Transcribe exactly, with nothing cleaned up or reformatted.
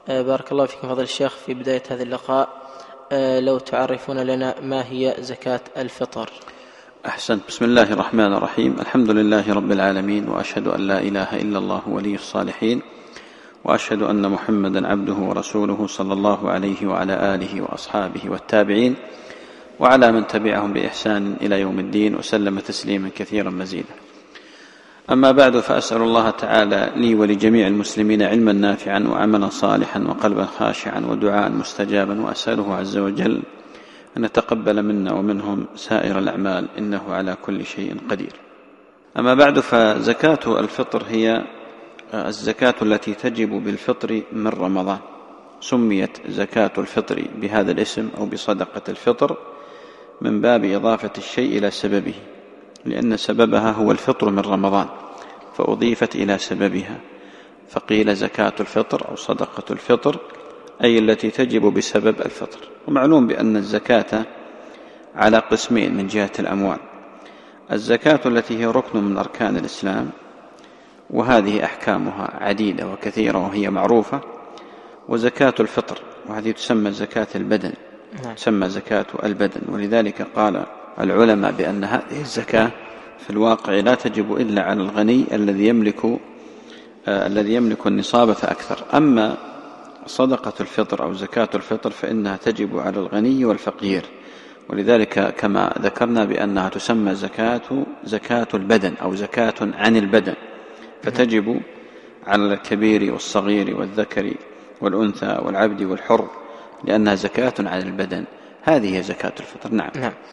بارك الله فيكم فضل الشيخ. في بداية هذا اللقاء لو تعرفون لنا ما هي زكاة الفطر؟ أحسنت. بسم الله الرحمن الرحيم. الحمد لله رب العالمين، وأشهد أن لا إله إلا الله ولي الصالحين، وأشهد أن محمدا عبده ورسوله صلى الله عليه وعلى آله وأصحابه والتابعين وعلى من تبعهم بإحسان إلى يوم الدين، وسلم تسليما كثيرا مزيدا. أما بعد، فأسأل الله تعالى لي ولجميع المسلمين علما نافعا وعملا صالحا وقلبا خاشعا ودعاء مستجابا، وأسأله عز وجل أن يتقبل منا ومنهم سائر الأعمال، إنه على كل شيء قدير. أما بعد، فزكاة الفطر هي الزكاة التي تجب بالفطر من رمضان. سميت زكاة الفطر بهذا الاسم أو بصدقة الفطر من باب إضافة الشيء إلى سببه، لأن سببها هو الفطر من رمضان فأضيفت إلى سببها، فقيل زكاة الفطر أو صدقة الفطر، أي التي تجب بسبب الفطر. ومعلوم بأن الزكاة على قسمين من جهة الأموال: الزكاة التي هي ركن من أركان الإسلام، وهذه أحكامها عديدة وكثيرة وهي معروفة، وزكاة الفطر، وهذه تسمى زكاة البدن، تسمى زكاة البدن. ولذلك قال العلماء بأن هذه الزكاة في الواقع لا تجب إلا على الغني الذي يملك آه الذي يملك النصاب فأكثر. أما صدقة الفطر أو زكاة الفطر فإنها تجب على الغني والفقير، ولذلك كما ذكرنا بأنها تسمى زكاة زكاة البدن أو زكاة عن البدن، فتجب على الكبير والصغير والذكر والأنثى والعبد والحر، لأنها زكاة عن البدن. هذه زكاة الفطر. نعم. نعم.